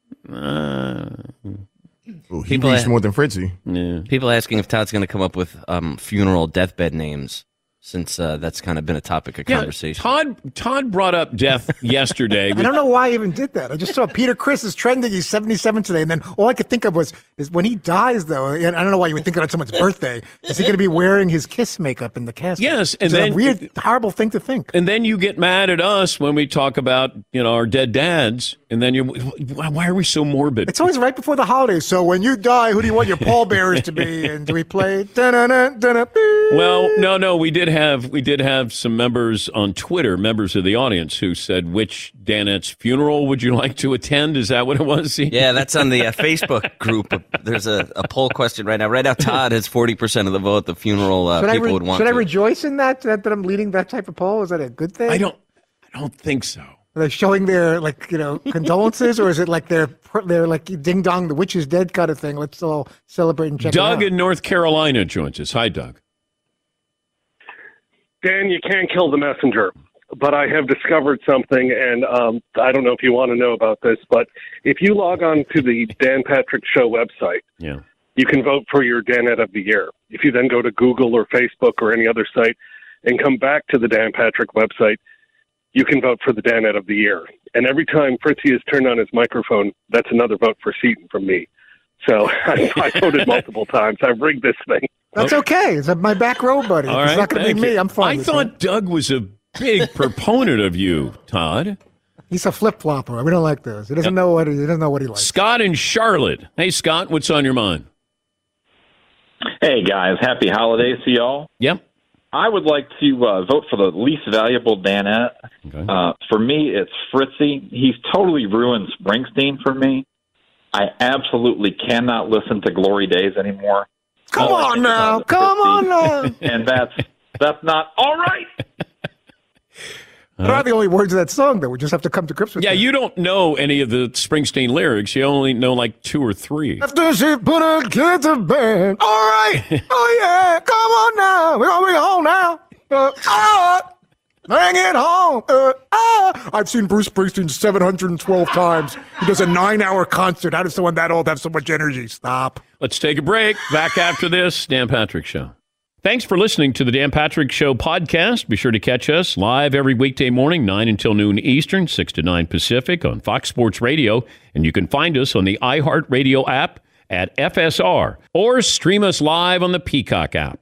M: He reached more than Fritzy.
H: Yeah.
F: People asking if Todd's going to come up with funeral deathbed names, since that's kind of been a topic of conversation.
H: Todd brought up death yesterday.
I: I don't know why I even did that. I just saw Peter Criss is trending. He's 77 today. And then all I could think of is when he dies, though, and I don't know why you would think on someone's birthday, is he going to be wearing his Kiss makeup in the casket?
H: Yes. And
I: It's
H: then
I: a weird, horrible thing to think.
H: And then you get mad at us when we talk about, our dead dads. And then why are we so morbid?
I: It's always right before the holidays. So when you die, who do you want your pallbearers to be? And do we play?
H: Well, no. We did have some members on Twitter, members of the audience, who said, which Danette's funeral would you like to attend? Is that what it was?
F: Yeah, that's on the Facebook group. There's a poll question right now. Right now, Todd has 40% of the vote. The funeral people would want
I: Should
F: to.
I: I rejoice in that I'm leading that type of poll? Is that a good thing?
H: I don't think so.
I: Are they showing their condolences, or is it like they're like ding dong, the witch is dead kind of thing? Let's all celebrate and check it out.
H: Doug in North Carolina joins us. Hi, Doug.
N: Dan, you can't kill the messenger, but I have discovered something, and I don't know if you want to know about this, but if you log on to the Dan Patrick Show website, you can vote for your Danette of the Year. If you then go to Google or Facebook or any other site and come back to the Dan Patrick website, you can vote for the Danette of the Year. And every time Fritzy has turned on his microphone, that's another vote for Seton from me. So I voted multiple times. I've rigged this thing.
I: That's okay. It's my back row, buddy.
H: All
I: It's
H: right,
I: not going to be
H: thank
I: me.
H: you.
I: I'm fine.
H: I thought Doug was a big proponent of you, Todd.
I: He's a flip flopper. We don't like those. He doesn't know what he likes.
H: Scott in Charlotte. Hey, Scott, what's on your mind?
T: Hey, guys. Happy holidays to y'all.
H: Yep.
T: I would like to vote for the least valuable Danette.
H: Okay.
T: For me, it's Fritzy. He's totally ruined Springsteen for me. I absolutely cannot listen to Glory Days anymore.
I: Come on now.
T: And that's not all right.
I: They're not the only words of that song, though. We just have to come to grips with
H: Yeah,
I: that.
H: you don't know any of the Springsteen lyrics. You only know like 2 or 3.
I: After she put her kids to bed. All right. Oh, yeah. Come on now. We're going to be home now. Bring it home. I've seen Bruce Springsteen 712 times. He does a 9-hour concert. How does someone that old have so much energy? Stop.
H: Let's take a break. Back after this, Dan Patrick Show. Thanks for listening to the Dan Patrick Show podcast. Be sure to catch us live every weekday morning, 9 until noon Eastern, 6 to 9 Pacific on Fox Sports Radio. And you can find us on the iHeartRadio app at FSR or stream us live on the Peacock app.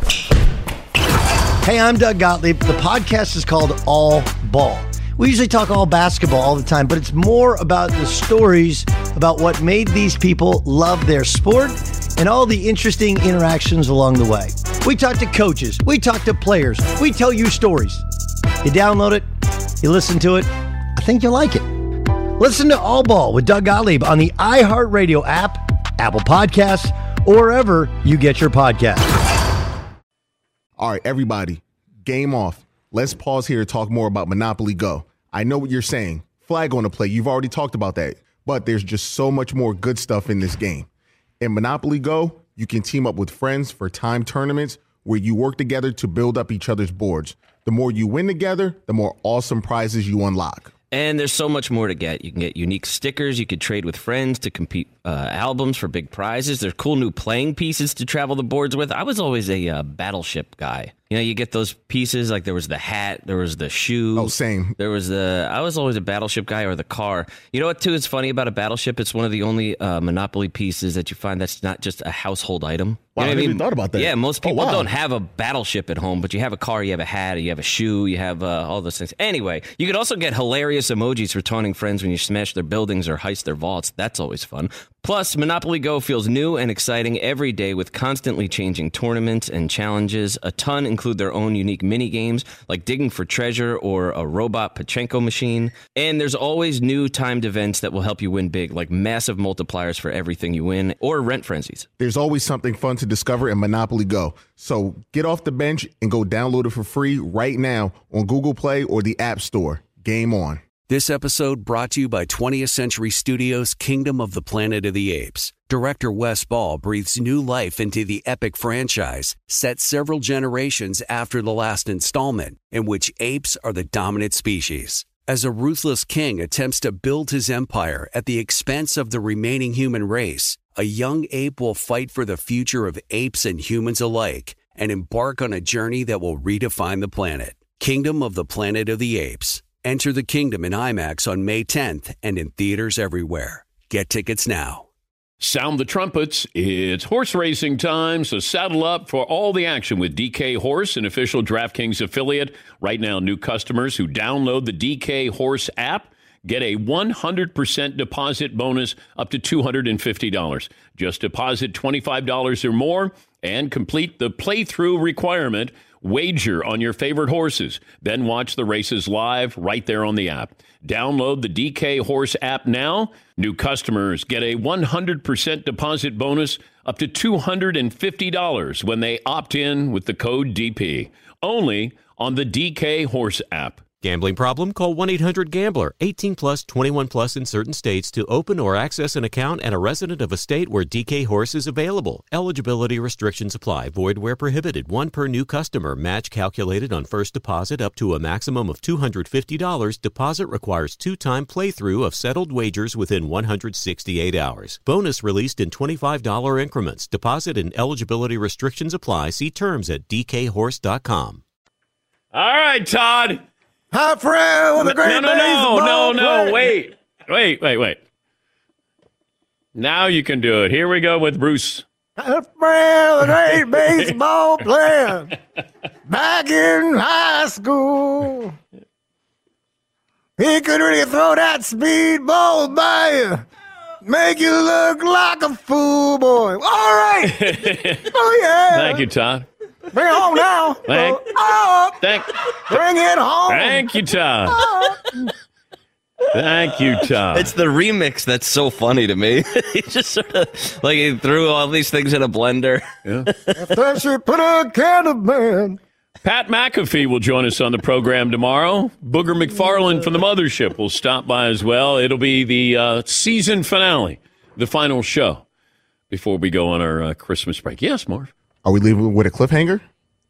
U: Hey, I'm Doug Gottlieb. The podcast is called All Ball. We usually talk all basketball all the time, but it's more about the stories about what made these people love their sport and all the interesting interactions along the way. We talk to coaches. We talk to players. We tell you stories. You download it. You listen to it. I think you'll like it. Listen to All Ball with Doug Gottlieb on the iHeartRadio app, Apple Podcasts, or wherever you get your podcasts.
M: All right, everybody, game off. Let's pause here to talk more about Monopoly Go. I know what you're saying. Flag on the play. You've already talked about that. But there's just so much more good stuff in this game. In Monopoly Go, you can team up with friends for timed tournaments where you work together to build up each other's boards. The more you win together, the more awesome prizes you unlock.
F: And there's so much more to get. You can get unique stickers. You could trade with friends to compete albums for big prizes. There's cool new playing pieces to travel the boards with. I was always a Battleship guy. You know, you get those pieces, like there was the hat, there was the shoe.
M: Oh, same.
F: There was I was always a Battleship guy, or the car. You know what, too, is funny about a Battleship? It's one of the only Monopoly pieces that you find that's not just a household item.
M: Wow,
F: You know
M: I
F: what
M: never even thought about that.
F: Yeah, most people
M: wow.
F: don't have a Battleship at home, but you have a car, you have a hat, you have a shoe, you have all those things. Anyway, you could also get hilarious emojis for taunting friends when you smash their buildings or heist their vaults. That's always fun. Plus, Monopoly Go feels new and exciting every day with constantly changing tournaments and challenges. A ton include their own unique mini games, like digging for treasure or a robot Pachinko machine. And there's always new timed events that will help you win big, like massive multipliers for everything you win, or rent frenzies.
M: There's always something fun to discover in Monopoly Go. So get off the bench and go download it for free right now on Google Play or the App Store. Game on.
D: This episode brought to you by 20th Century Studios' Kingdom of the Planet of the Apes. Director Wes Ball breathes new life into the epic franchise, set several generations after the last installment, in which apes are the dominant species. As a ruthless king attempts to build his empire at the expense of the remaining human race, a young ape will fight for the future of apes and humans alike and embark on a journey that will redefine the planet. Kingdom of the Planet of the Apes. Enter the kingdom in IMAX on May 10th and in theaters everywhere. Get tickets now.
H: Sound the trumpets. It's horse racing time, so saddle up for all the action with DK Horse, an official DraftKings affiliate. Right now, new customers who download the DK Horse app get a 100% deposit bonus up to $250. Just deposit $25 or more and complete the playthrough requirement. Wager on your favorite horses, then watch the races live right there on the app. Download the DK Horse app now. New customers get a 100% deposit bonus up to $250 when they opt in with the code DP. Only on the DK Horse app.
B: Gambling problem? Call 1-800-GAMBLER. 18 plus, 21 plus in certain states to open or access an account and a resident of a state where DK Horse is available. Eligibility restrictions apply. Void where prohibited. One per new customer. Match calculated on first deposit up to a maximum of $250. Deposit requires 2-time playthrough of settled wagers within 168 hours. Bonus released in $25 increments. Deposit and eligibility restrictions apply. See terms at dkhorse.com.
H: All right, Todd.
I: Hi, friend with a great baseball
H: No.
I: player.
H: Wait. Now you can do it. Here we go with Bruce.
I: Hi, friend with a great baseball player. Back in high school. He could really throw that speedball by you. Make you look like a fool, boy. All right. Oh, yeah.
H: Thank you, Todd.
I: Bring it home now.
H: Bring
I: it home.
H: Thank you, Todd. Thank you, Todd.
F: It's the remix that's so funny to me. He just sort of, like, he threw all these things in a blender.
H: Yeah.
I: After she put a can of man.
H: Pat McAfee will join us on the program tomorrow. Booger McFarland from the Mothership will stop by as well. It'll be the season finale, the final show, before we go on our Christmas break. Yes, Marv?
M: Are we leaving with a cliffhanger?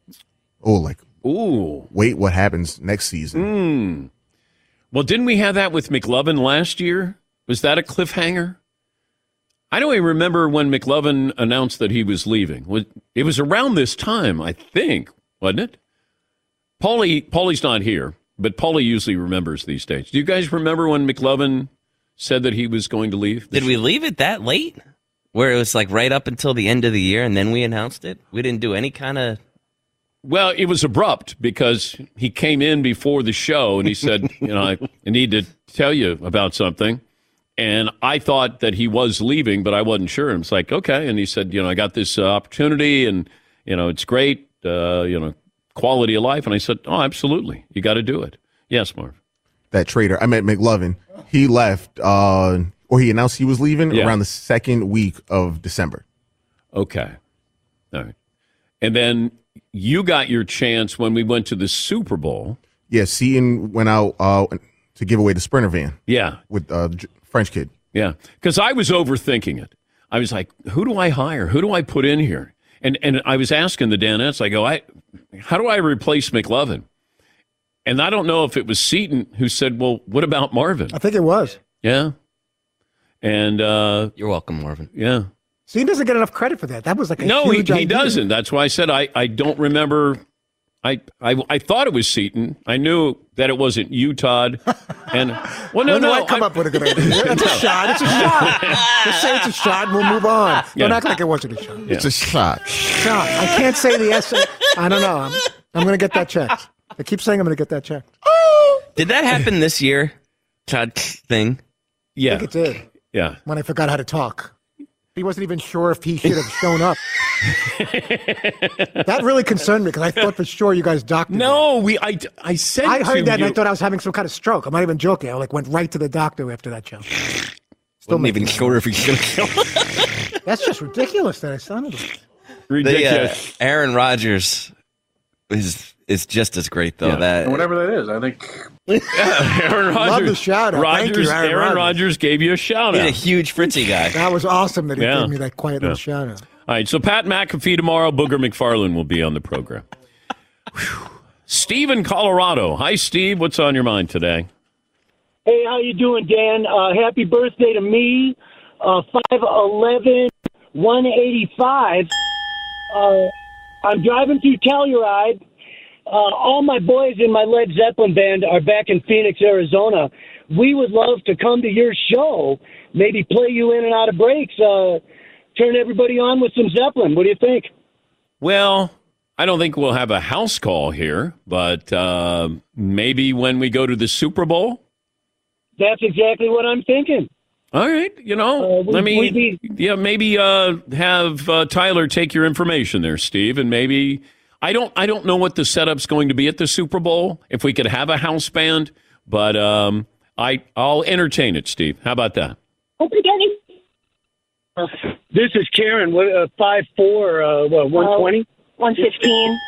H: Ooh.
M: Wait, what happens next season?
H: Well, didn't we have that with McLovin last year? Was that a cliffhanger? I don't even remember when McLovin announced that he was leaving. It was around this time, I think, wasn't it? Paulie's not here, but Paulie usually remembers these dates. Do you guys remember when McLovin said that he was going to leave?
F: Did we leave it that late? Where it was like right up until the end of the year and then we announced it? We didn't do any kind of...
H: Well, it was abrupt because he came in before the show and he said, I need to tell you about something. And I thought that he was leaving, but I wasn't sure. And it's like, okay. And he said, I got this opportunity and, it's great, quality of life. And I said, oh, absolutely. You got to do it. Yes, Marv.
M: That trader, I met McLovin. He left, or he announced he was leaving around the second week of December.
H: Okay. All right. And then you got your chance when we went to the Super Bowl.
M: Yeah, Seton went out to give away the Sprinter van.
H: Yeah.
M: With French kid.
H: Yeah. Because I was overthinking it. I was like, who do I hire? Who do I put in here? And I was asking the Danettes, I go, how do I replace McLovin? And I don't know if it was Seton who said, well, what about Marvin?
I: I think it was.
H: Yeah. And
F: you're welcome, Marvin.
H: Yeah.
I: See, he doesn't get enough credit for that. That was like a
H: no,
I: huge
H: he
I: idea.
H: doesn't. That's why I said I don't remember I thought it was Seton. I knew that it wasn't you, Todd. And well, no,
I: When do I come up with a good idea? It's a shot. It's a shot. Just say it's a shot and we'll move on. Don't act like it wasn't a shot.
M: It's a shot.
I: Shot. I can't say the essay. I don't know. I'm going to get that checked. I keep saying I'm going to get that checked.
F: Did that happen this year? Todd thing?
H: Yeah.
I: I think it did.
H: Yeah.
I: When I forgot how to talk. He wasn't even sure if he should have shown up. That really concerned me because I thought for sure you guys doctored me.
H: No, I said
I: I heard
H: to
I: that
H: you,
I: and I thought I was having some kind of stroke. I'm not even joking. I went right to the doctor after that show.
F: Wasn't even sure if he's going to show up.
I: That's just ridiculous that I sounded like.
H: Ridiculous.
F: Aaron Rodgers is just as great, though. That
C: Whatever that is, I think.
H: Aaron Rodgers.
I: Love the shout out. Thank you,
H: Aaron Rodgers gave you a shout out.
F: He's a huge Fritzy guy.
I: That was awesome that he
H: Yeah.
I: gave me that quiet little shout out.
H: All right, so Pat McAfee tomorrow. Booger McFarland will be on the program. Whew. Steve in Colorado. Hi, Steve. What's on your mind today?
V: Hey, how you doing, Dan? Happy birthday to me. 5'11", 185. I'm driving through Telluride. All my boys in my Led Zeppelin band are back in Phoenix, Arizona. We would love to come to your show, maybe play you in and out of breaks, turn everybody on with some Zeppelin. What do you think?
H: Well, I don't think we'll have a house call here, but maybe when we go to the Super Bowl.
V: That's exactly what I'm thinking.
H: All right, maybe have Tyler take your information there, Steve, and maybe I don't know what the setup's going to be at the Super Bowl. If we could have a house band, but I'll entertain it, Steve. How about that?
V: Okay, Danny. This is Karen. 5'4", 120?
W: 115.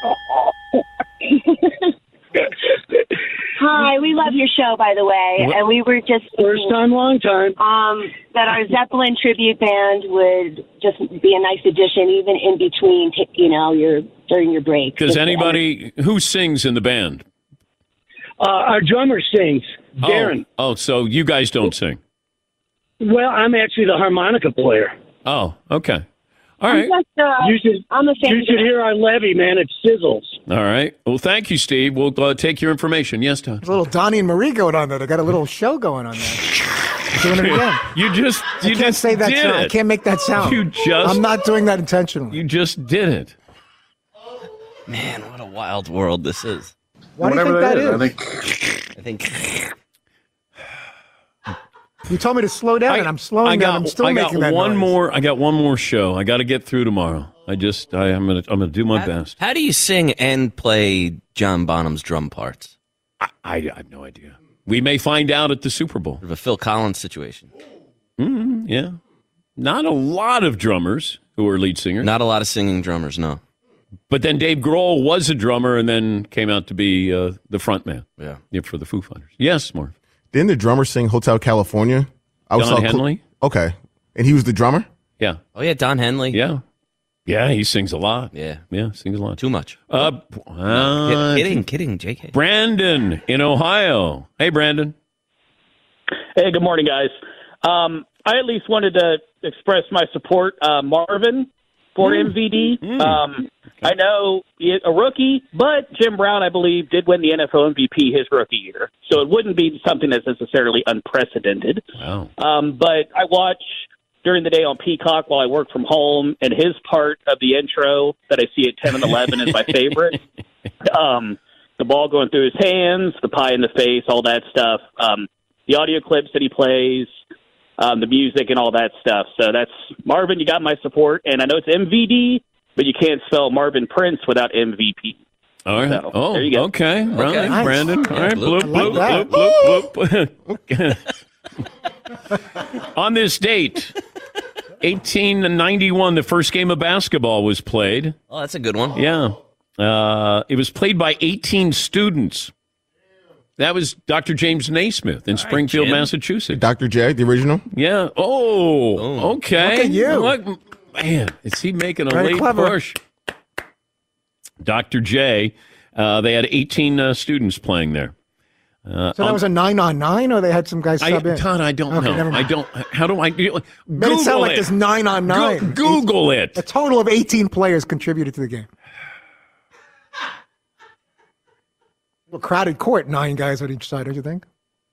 W: Hi, we love your show, by the way, and we were just
V: first time, long time.
W: That our Zeppelin tribute band would just be a nice addition, even in between, during your break.
H: Does anybody who sings in the band?
V: Our drummer sings, Darren.
H: Oh, so you guys don't sing?
V: Well, I'm actually the harmonica player.
H: Oh, okay. All right.
V: You should hear our levy, man. It sizzles.
H: All right. Well, thank you, Steve. We'll take your information. Yes, Todd.
I: There's a little Donnie and Marie going on there. They got a little show going on there. I'm doing it again.
H: You
I: can't say that
H: did
I: sound.
H: it.
I: I can't make that sound. I'm not doing that intentionally.
H: You just did it.
F: Man, what a wild world this is.
I: Why do you think that is?
F: I think.
I: You told me to slow down, and I'm slowing down. I'm still making that noise.
H: I got one more show. I got to get through tomorrow. I'm gonna do my best.
F: How do you sing and play John Bonham's drum parts?
H: I have no idea. We may find out at the Super Bowl.
F: Sort of a Phil Collins situation.
H: Yeah. Not a lot of drummers who are lead singers.
F: Not a lot of singing drummers, no.
H: But then Dave Grohl was a drummer and then came out to be the front man.
F: Yeah.
H: For the Foo Fighters. Yes, Marv.
M: Didn't the drummer sing Hotel California?
H: Don Henley?
M: Okay. And he was the drummer?
H: Yeah.
F: Oh, yeah, Don Henley.
H: Yeah. Yeah, he sings a lot.
F: Yeah.
H: Yeah, sings a lot.
F: Too much. Kidding, JK.
H: Brandon in Ohio. Hey, Brandon.
X: Hey, good morning, guys. I at least wanted to express my support, Marvin, for MVD. I know he's a rookie, but Jim Brown, I believe, did win the NFL MVP his rookie year. So it wouldn't be something that's necessarily unprecedented.
H: Wow.
X: But I watch during the day on Peacock while I work from home, and his part of the intro that I see at 10 and 11 is my favorite. The ball going through his hands, the pie in the face, all that stuff. The audio clips that he plays, the music and all that stuff. So that's Marvin, you got my support. And I know it's MVD, but you can't spell Marvin Prince without MVP.
H: All right.
X: So, there you go.
H: Okay. Right,
X: Nice.
H: Brandon. All right.
X: Bloop,
H: Bloop,
X: bloop,
H: bloop, bloop. On this date, 1891, the first game of basketball was played.
F: Oh, that's a good one.
H: Yeah. It was played by 18 students. That was Dr. James Naismith in Springfield,
M: Jim.
H: Massachusetts.
M: Dr. J, the original?
H: Yeah. Oh, okay.
M: Look at you.
H: Look, man, is he making a
I: Very
H: late
I: clever.
H: push? Dr. J, they had 18 students playing there.
I: So that was a 9-on-9, or they had some guys sub in?
H: Todd, I don't know.
I: Never mind.
H: I don't. How do I?
I: Made it
H: Google
I: sound like
H: it.
I: this 9-on-9.
H: Google it.
I: A total of 18 players contributed to the game. A crowded court, 9 guys on each side, don't you think?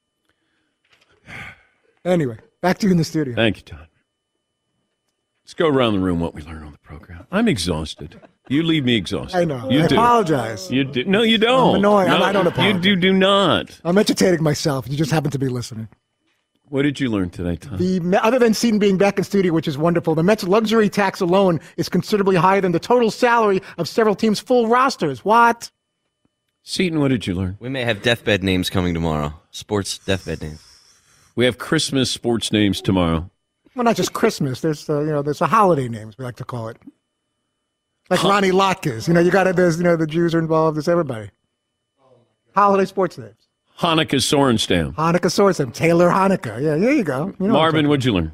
I: Anyway, back to you in the studio.
H: Thank you, Todd. Let's go around the room what we learned on the program. I'm exhausted. You leave me exhausted.
I: I know.
H: You
I: I
H: do.
I: apologize.
H: You do. No, you don't.
I: I'm annoying.
H: No,
I: I don't apologize.
H: You do not.
I: I'm entertaining myself. You just happen to be listening.
H: What did you learn today, Todd?
I: Other than Seton being back in studio, which is wonderful, the Mets' luxury tax alone is considerably higher than the total salary of several teams' full rosters. What?
H: Seton, what did you learn?
F: We may have deathbed names coming tomorrow. Sports deathbed names.
H: We have Christmas sports names tomorrow.
I: Well, not just Christmas. There's there's a holiday names we like to call it, like Ronnie Lotkes. There's the Jews are involved. There's everybody. Holiday sports names.
H: Hanukkah Sorenstam.
I: Hanukkah Sorenstam. Taylor Hanukkah. Yeah, there you go.
H: Marvin, what'd you learn?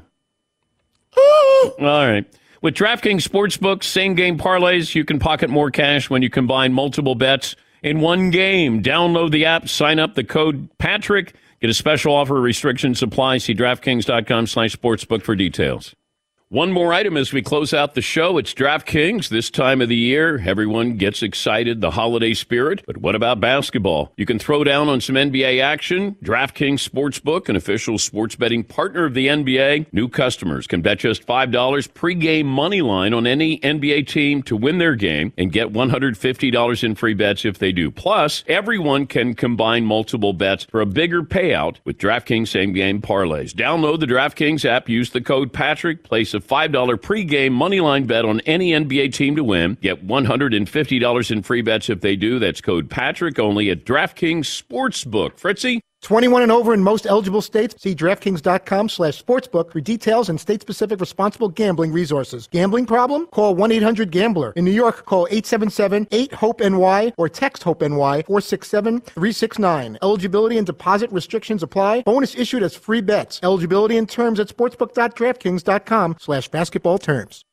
H: All right. With DraftKings Sportsbook, same-game parlays, you can pocket more cash when you combine multiple bets in one game. Download the app, sign up the code Patrick, get a special offer, restrictions apply. See DraftKings.com/sportsbook for details. One more item as we close out the show. It's DraftKings. This time of the year, everyone gets excited, the holiday spirit. But what about basketball? You can throw down on some NBA action. DraftKings Sportsbook, an official sports betting partner of the NBA. New customers can bet just $5 pregame money line on any NBA team to win their game and get $150 in free bets if they do. Plus, everyone can combine multiple bets for a bigger payout with DraftKings same-game parlays. Download the DraftKings app. Use the code Patrick. Place a $5 pregame moneyline bet on any NBA team to win. Get $150 in free bets if they do. That's code Patrick only at DraftKings Sportsbook. Fritzy?
I: 21 and over in most eligible states. See DraftKings.com/sportsbook for details and state-specific responsible gambling resources. Gambling problem? Call 1-800-GAMBLER. In New York, call 877-8-HOPE-NY or text HOPE-NY 467-369. Eligibility and deposit restrictions apply. Bonus issued as free bets. Eligibility and terms at sportsbook.draftkings.com/basketball terms.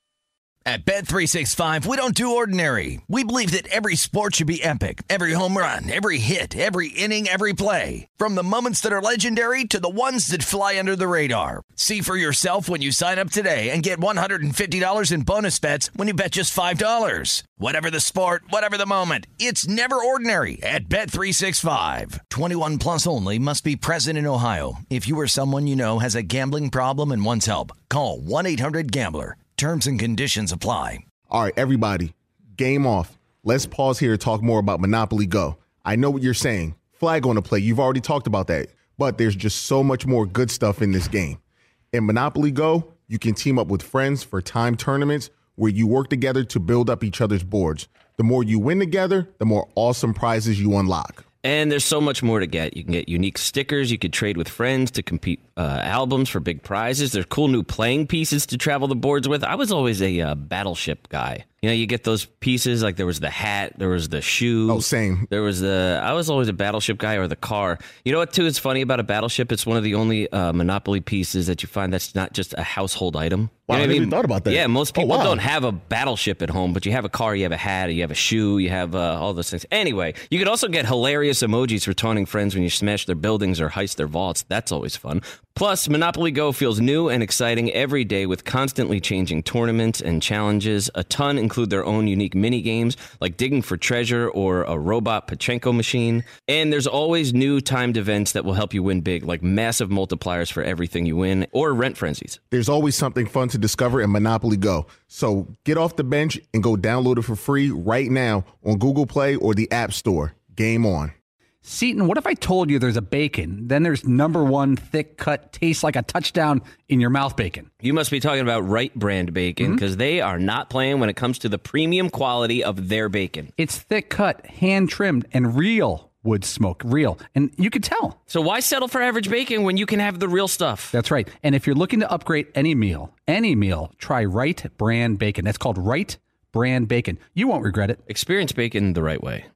A: At Bet365, we don't do ordinary. We believe that every sport should be epic. Every home run, every hit, every inning, every play. From the moments that are legendary to the ones that fly under the radar. See for yourself when you sign up today and get $150 in bonus bets when you bet just $5. Whatever the sport, whatever the moment, it's never ordinary at Bet365. 21 plus only. Must be present in Ohio. If you or someone you know has a gambling problem and wants help, call 1-800-GAMBLER. Terms and conditions apply.
M: All right, everybody, game off. Let's pause here to talk more about Monopoly Go. I know what you're saying. Flag on the play. You've already talked about that. But there's just so much more good stuff in this game. In Monopoly Go, you can team up with friends for time tournaments where you work together to build up each other's boards. The more you win together, the more awesome prizes you unlock.
F: And there's so much more to get. You can get unique stickers. You could trade with friends to compete albums for big prizes. There's cool new playing pieces to travel the boards with. I was always a battleship guy. You get those pieces, like there was the hat, there was the shoe.
M: Oh, same.
F: I was always a battleship guy, or the car. You know what, too, is funny about a battleship? It's one of the only Monopoly pieces that you find that's not just a household item.
M: Wow, I never even thought about that.
F: Yeah, most people don't have a battleship at home, but you have a car, you have a hat, you have a shoe, you have all those things. Anyway, you could also get hilarious emojis for taunting friends when you smash their buildings or heist their vaults. That's always fun. Plus, Monopoly Go feels new and exciting every day with constantly changing tournaments and challenges. A ton include their own unique mini games like digging for treasure or a robot Pachinko machine. And there's always new timed events that will help you win big, like massive multipliers for everything you win or rent frenzies.
M: There's always something fun to discover in Monopoly Go. So get off the bench and go download it for free right now on Google Play or the App Store. Game on.
E: Seton, what if I told you there's a bacon, then there's number one thick cut, tastes like a touchdown in your mouth bacon?
F: You must be talking about Wright brand bacon, because they are not playing when it comes to the premium quality of their bacon.
E: It's thick cut, hand trimmed, and real wood smoke, real. And you can tell.
F: So why settle for average bacon when you can have the real stuff?
E: That's right. And if you're looking to upgrade any meal, try Wright brand bacon. That's called Wright brand bacon. You won't regret it.
F: Experience bacon the right way.